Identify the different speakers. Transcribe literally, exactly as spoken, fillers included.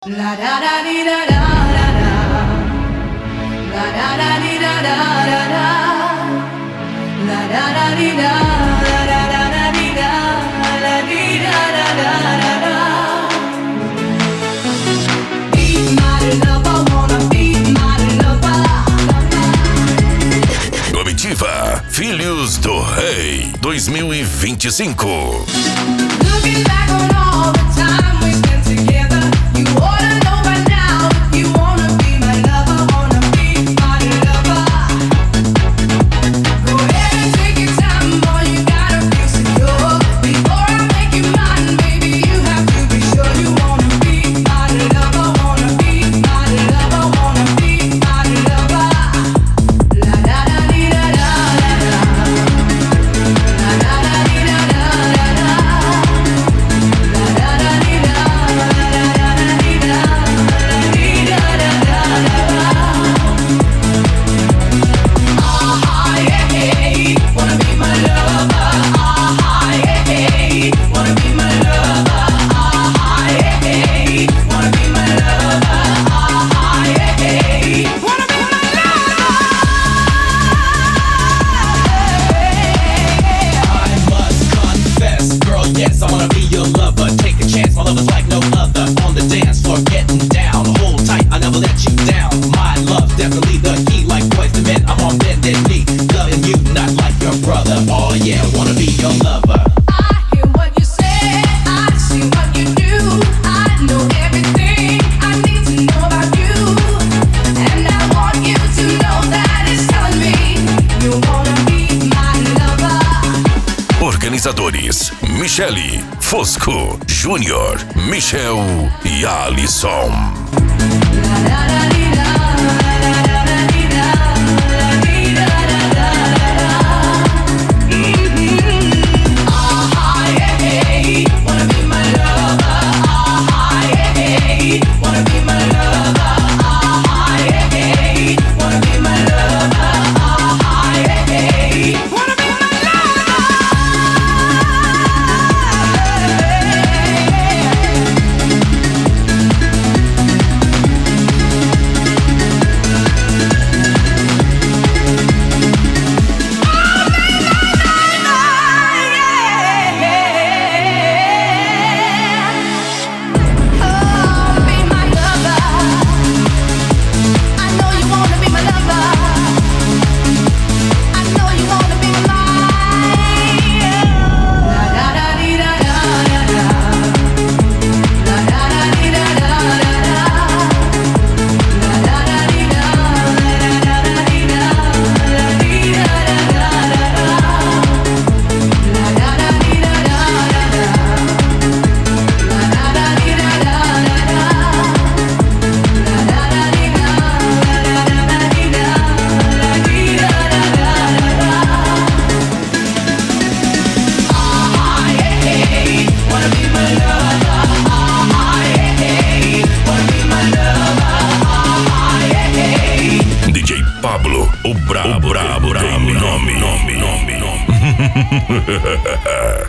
Speaker 1: La da da di da da da da. La da da di da da da da. La da da di da da da da da di da. La di da da da da da. Be my lover, wanna be my lover.
Speaker 2: Comitiva Filhos do Rei dois mil e vinte e cinco.
Speaker 1: Looking back on all the time we spent together, you ought to know by now if you wanna be my lover, wanna be my lover. Go ahead and take your time, boy, you gotta be secure. Before I make you mine, baby, you have to be sure you wanna be my lover, wanna be my lover, wanna be my lover. La da da dee da da da da. La da da dee da da da da. La da da dee da da da da dee da dee da da da da. Ah yeah yeah, wanna be my lover. Ah yeah yeah, wanna be my lover. Ah yeah yeah, wanna be my lover. Ah yeah yeah, wanna be my
Speaker 3: I must confess, girl, yes, I wanna be your lover. Take a chance, my love is like no other. On the dance floor, getting down. Hold tight, I never let you down. My love, definitely the key. Like boys to men, I'm on bended knee. Loving you, not like your brother. Oh yeah, wanna be your lover.
Speaker 1: I hear what you say, I see what you do. I know everything I need to know about you. And I want you to know that it's telling me you wanna be my lover.
Speaker 2: Organizadores: Michele, Fosco, Júnior, Michel e Alisson.
Speaker 1: La da da dee da, la da da dee da, la dee da da da da. Mhm. Ah yeah yeah, wanna be my lover. Ah yeah yeah, wanna be my lover. Ah yeah yeah, wanna be my lover. Ah yeah yeah, wanna be my lover. Oh, be my lover. I know you wanna be my lover. I know you wanna be mine. La da da dee da da da da. La da da dee da da da da. La da da dee da da da da dee da. La dee da da da da da. La da da dee da da da da. La da da dee da da da da. La da da dee da da da da dee da. La dee da da da da da. Ah yeah yeah, wanna be my lover. Ah yeah yeah, wanna be my lover. Ah yeah yeah.
Speaker 2: D J Pablo, o brabo, o brabo, tem nome, nome, nome, nome.